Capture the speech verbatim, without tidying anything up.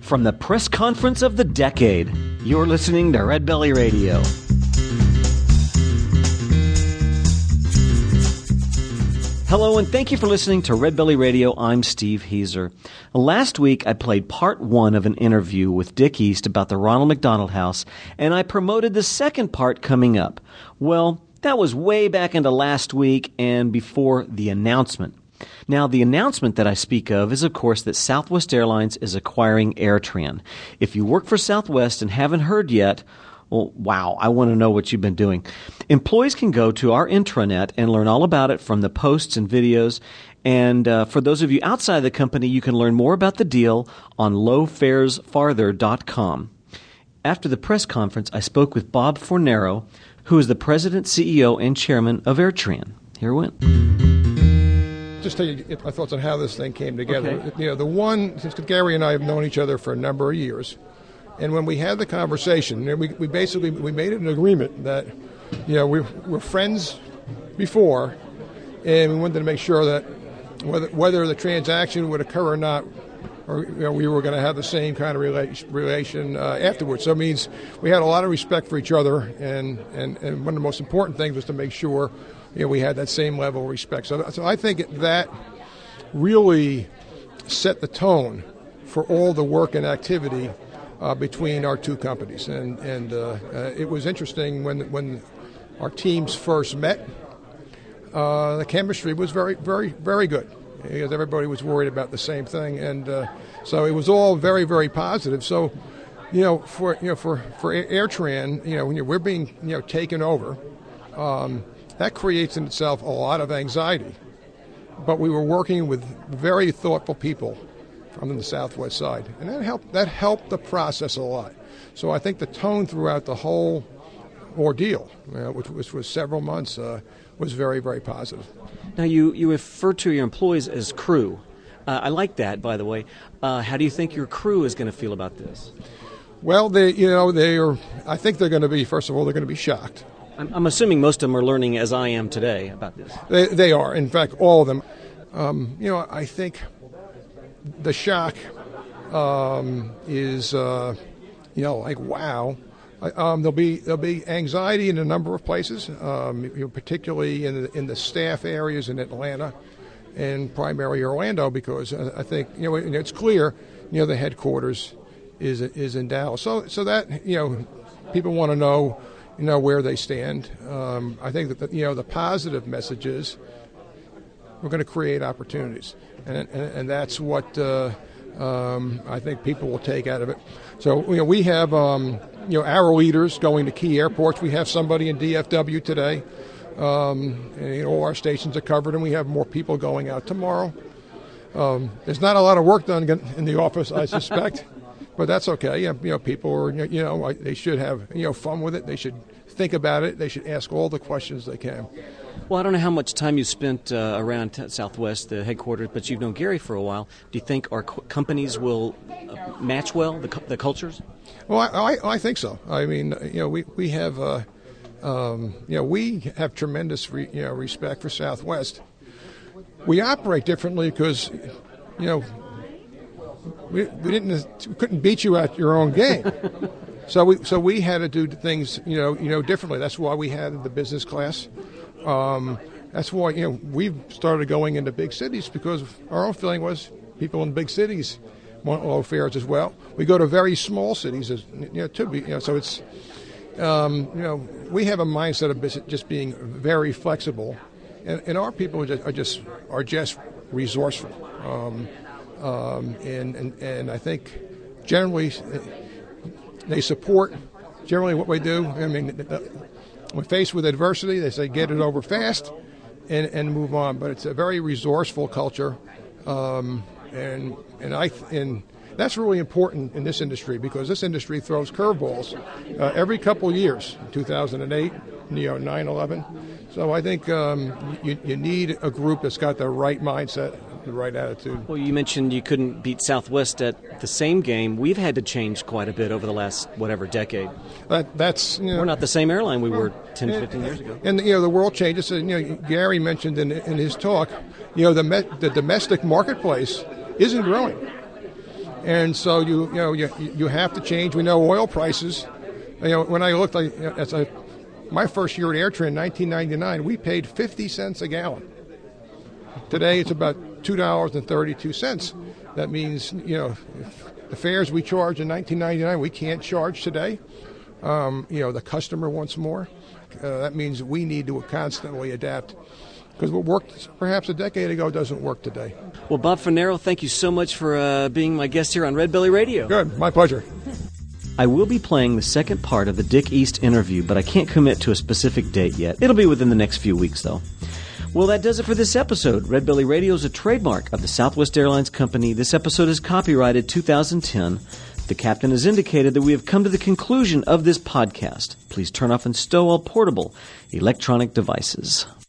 From the press conference of the decade, you're listening to Red Belly Radio. Hello, and thank you for listening to Red Belly Radio. I'm Steve Heiser. Last week, I played part one of an interview with Dick East about the Ronald McDonald House, and I promoted the second part coming up. Well, that was way back into last week and before the announcement. Now, the announcement that I speak of is, of course, that Southwest Airlines is acquiring AirTran. If you work for Southwest and haven't heard yet, well, wow, I want to know what you've been doing. Employees can go to our intranet and learn all about it from the posts and videos. And uh, for those of you outside the company, you can learn more about the deal on low fares farther dot com. After the press conference, I spoke with Bob Fornero, who is the president, C E O, and chairman of AirTran. Here it went. Just tell you my thoughts on how this thing came together. Okay. You know, the one, since Gary and I have known each other for a number of years, and when we had the conversation, we, we basically we made an agreement that, you know, we were friends before, and we wanted to make sure that whether whether the transaction would occur or not, or you know, we were going to have the same kind of relation, relation uh, afterwards. So it means we had a lot of respect for each other, and, and, and one of the most important things was to make sure, you know, we had that same level of respect. So, so I think that really set the tone for all the work and activity uh, between our two companies. And, and uh, uh, it was interesting when when our teams first met. Uh, the chemistry was very, very, very good because everybody was worried about the same thing, and uh, so it was all very, very positive. So, you know, for you know for for AirTran, you know, when you're, we're being you know taken over. Um, That creates in itself a lot of anxiety. But we were working with very thoughtful people from the Southwest side, and that helped that helped the process a lot. So I think the tone throughout the whole ordeal, you know, which, which was several months, uh, was very, very positive. Now, you, you refer to your employees as crew. Uh, I like that, by the way. Uh, how do you think your crew is going to feel about this? Well, they, you know, they are. I think they're going to be. First of all, they're going to be shocked. I'm assuming most of them are learning, as I am today, about this. They, they are. In fact, all of them. Um, you know, I think the shock um, is, uh, you know, like, wow. Um, there'll be there'll be anxiety in a number of places, um, you know, particularly in the, in the staff areas in Atlanta and primarily Orlando, because I think, you know, it's clear, you know, the headquarters is is in Dallas. So so that, you know, people want to know, you know, where they stand. Um, I think that, the, you know, the positive message is we're going to create opportunities. And and, and that's what uh, um, I think people will take out of it. So, you know, we have, um, you know, our leaders going to key airports. We have somebody in D F W today. Um, and, you know, all our stations are covered, and we have more people going out tomorrow. Um, there's not a lot of work done in the office, I suspect. But that's okay. You know, people are, you know, they should have, you know, fun with it. They should think about it. They should ask all the questions they can. Well, I don't know how much time you spent uh, around t- Southwest, the headquarters, but you've known Gary for a while. Do you think our co- companies will uh, match well, the, cu- the cultures? Well, I, I, I think so. I mean, you know, we, we have, uh, um, you know, we have tremendous, re, you know, respect for Southwest. We operate differently because, you know, We, we didn't we couldn't beat you at your own game, so we so we had to do things you know you know differently. That's why we had the business class. Um, that's why you know we've started going into big cities because our own feeling was people in big cities want low fares as well. We go to very small cities, as you know, to be you know so it's um, you know we have a mindset of just being very flexible, and, and our people are just are just, are just resourceful. Um, Um, and, and, and I think generally they support generally what we do. I mean, when faced with adversity, they say get it over fast and, and move on. But it's a very resourceful culture, um, and and I and that's really important in this industry because this industry throws curveballs uh, every couple of years. two thousand eight, you know, nine eleven. So I think um, you, you need a group that's got the right mindset, the right attitude. Well, you mentioned you couldn't beat Southwest at the same game. We've had to change quite a bit over the last, whatever, decade. That, that's you know, We're not the same airline we were ten, fifteen years ago. And, you know, the world changes. You know, Gary mentioned in, in his talk, you know, the, me, the domestic marketplace isn't growing. And so you you know you you have to change. We know oil prices. You know, when I looked like as a my first year at AirTran in nineteen ninety-nine, we paid fifty cents a gallon. Today it's about two dollars and thirty-two cents. That means, you know, the fares we charged in nineteen ninety-nine we can't charge today. Um, you know, the customer wants more. Uh, that means we need to constantly adapt, because what worked perhaps a decade ago doesn't work today. Well, Bob Fornero, thank you so much for uh, being my guest here on Red Belly Radio. Good. My pleasure. I will be playing the second part of the Dick East interview, but I can't commit to a specific date yet. It'll be within the next few weeks, though. Well, that does it for this episode. Red Belly Radio is a trademark of the Southwest Airlines Company. This episode is copyrighted two thousand ten. The captain has indicated that we have come to the conclusion of this podcast. Please turn off and stow all portable electronic devices.